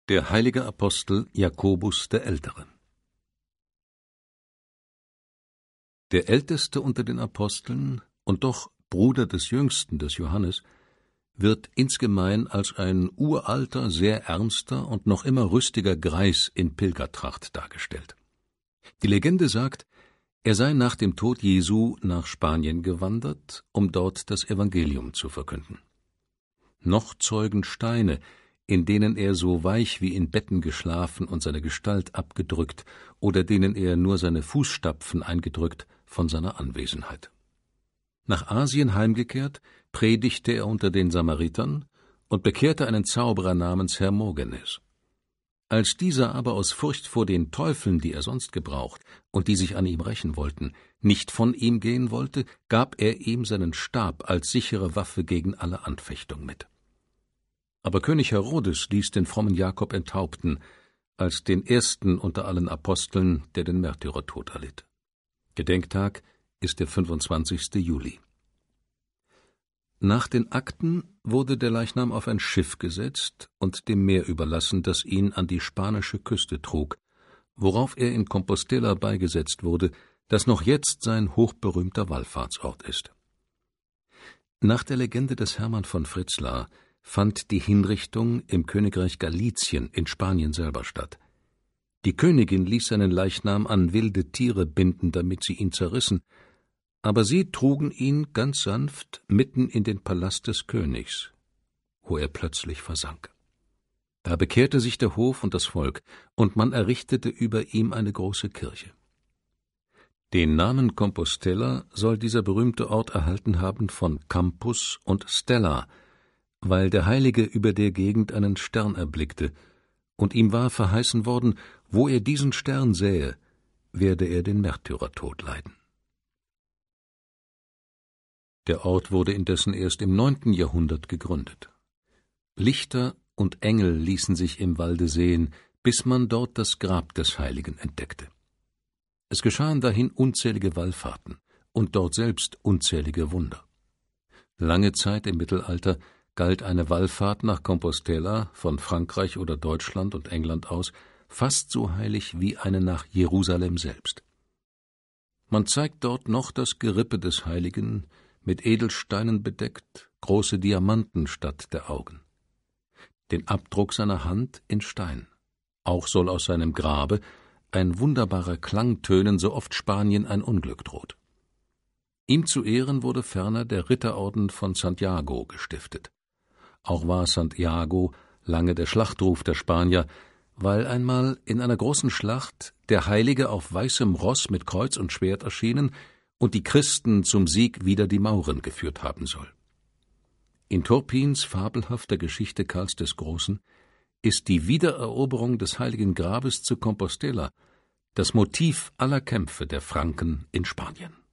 Der heilige Apostel Jakobus der Ältere. Der Älteste unter den Aposteln und doch Bruder des Jüngsten, des Johannes, wird insgemein als ein uralter, sehr ernster und noch immer rüstiger Greis in Pilgertracht dargestellt. Die Legende sagt, er sei nach dem Tod Jesu nach Spanien gewandert, um dort das Evangelium zu verkünden. Noch zeugen Steine, in denen er so weich wie in Betten geschlafen und seine Gestalt abgedrückt, oder denen er nur seine Fußstapfen eingedrückt, von seiner Anwesenheit. Nach Asien heimgekehrt, predigte er unter den Samaritern und bekehrte einen Zauberer namens Hermogenes. Als dieser aber aus Furcht vor den Teufeln, die er sonst gebraucht und die sich an ihm rächen wollten, nicht von ihm gehen wollte, gab er ihm seinen Stab als sichere Waffe gegen alle Anfechtung mit. Aber König Herodes ließ den frommen Jakob enthaupten, als den ersten unter allen Aposteln, der den Märtyrertod erlitt. Gedenktag ist der 25. Juli. Nach den Akten wurde der Leichnam auf ein Schiff gesetzt und dem Meer überlassen, das ihn an die spanische Küste trug, worauf er in Compostela beigesetzt wurde, das noch jetzt sein hochberühmter Wallfahrtsort ist. Nach der Legende des Hermann von Fritzlar fand die Hinrichtung im Königreich Galizien in Spanien selber statt. Die Königin ließ seinen Leichnam an wilde Tiere binden, damit sie ihn zerrissen, aber sie trugen ihn ganz sanft mitten in den Palast des Königs, wo er plötzlich versank. Da bekehrte sich der Hof und das Volk, und man errichtete über ihm eine große Kirche. Den Namen Compostela soll dieser berühmte Ort erhalten haben von Campus und Stella, weil der Heilige über der Gegend einen Stern erblickte, und ihm war verheißen worden, wo er diesen Stern sähe, werde er den Märtyrertod leiden. Der Ort wurde indessen erst im 9. Jahrhundert gegründet. Lichter und Engel ließen sich im Walde sehen, bis man dort das Grab des Heiligen entdeckte. Es geschahen dahin unzählige Wallfahrten und dort selbst unzählige Wunder. Lange Zeit im Mittelalter galt eine Wallfahrt nach Compostela von Frankreich oder Deutschland und England aus fast so heilig wie eine nach Jerusalem selbst. Man zeigt dort noch das Gerippe des Heiligen, mit Edelsteinen bedeckt, große Diamanten statt der Augen. Den Abdruck seiner Hand in Stein. Auch soll aus seinem Grabe ein wunderbarer Klang tönen, so oft Spanien ein Unglück droht. Ihm zu Ehren wurde ferner der Ritterorden von Santiago gestiftet. Auch war Santiago lange der Schlachtruf der Spanier, weil einmal in einer großen Schlacht der Heilige auf weißem Ross mit Kreuz und Schwert erschienen und die Christen zum Sieg wider die Mauren geführt haben soll. In Turpins fabelhafter Geschichte Karls des Großen ist die Wiedereroberung des heiligen Grabes zu Compostela das Motiv aller Kämpfe der Franken in Spanien.